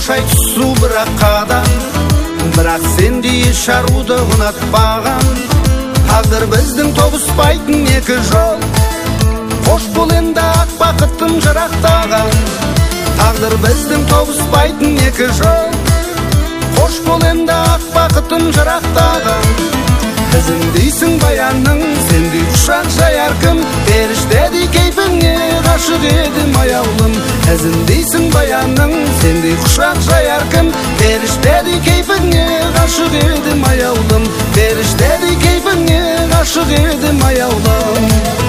шай түсу бірақ қадам, бірақ сендей шаруды ұнатпаған. Тағдыр біздің тоғыспайтын екі жол, қош бол енді ақ бақытым жырақтаған. Тағдыр біздің тоғыспайтын екі жол, қош бол енді ақ бақытым жырақтаған. Ізіңдейсің баянның, сендей құшақ жаяр кім, періштедей кейпіңе ғашық едім аяулым. Ізіңдейсің баянның, сендей құшақ жаяр кім, періштедей кейпіңе ғашық едім аяулым. Періштедей кейпіңе ғашық едім аяулым.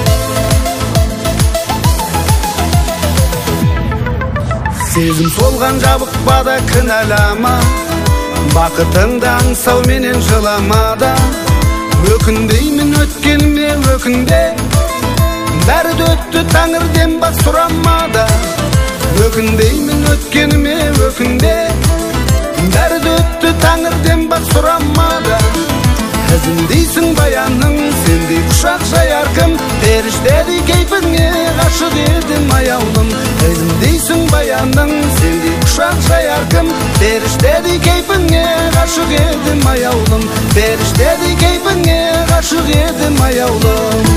Сезім солған жабықпада кінәлама, бақытыңды аңсау менен жыламада. Өкіндеймін өткеніме өкінде, бәрі өтті тәңірден бақ сұрамада. Өкіндеймін өткеніме өкінде, бәрі өтті тәңірден бақ сұрамада. Ізіңдейсің баянның, сендей құшақ жаяр кім, періштедей кейпіңе ғашық едім аяулым. Ізіңдейсің баянның, сендей құшақ жаяр кім, періштедей кейпіңе ғашық едім аяулым. Періштедей кейпіңе ғашық едім аяулым.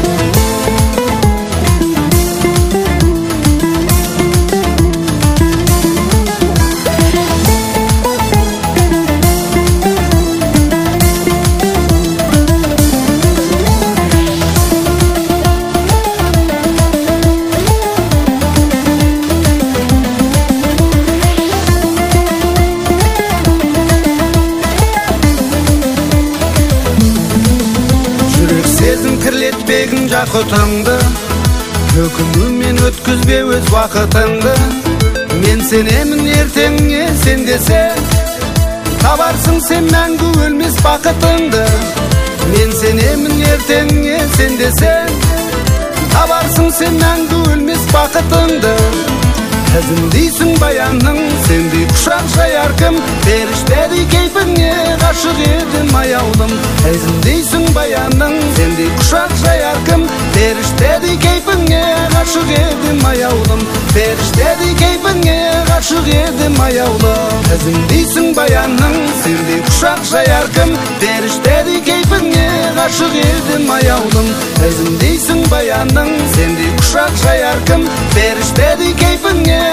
Кірлетпегін жақытыңды, өкінумен өткізбе өз уақытыңды. Мен сенемін ертеңе сен десең, табарсың сен мәңгі өлмес бақытыңды. Мен сенемін ертеңе сен десең, табарсың сен мәңгі өлмес бақытыңды. Ізіңдейсің баянның, сендей құшақ жаяр кім, періштедей кейпіңе ғашық едім аяулым. Ізіңдейсің баянның, сендей құшақ жаяр кім, періштедей кейпіңе ғашық едім аяулым. Періштедей кейпіңе ғашық едім аяулым. Ізіңдейсің баянның, сендей құшақ жаяр кім, періштедей кейпіңе ғашық едім аяулым. Ізіңдейсің баянның, сендей құшақ жаяр кім, періштедей кейпіңе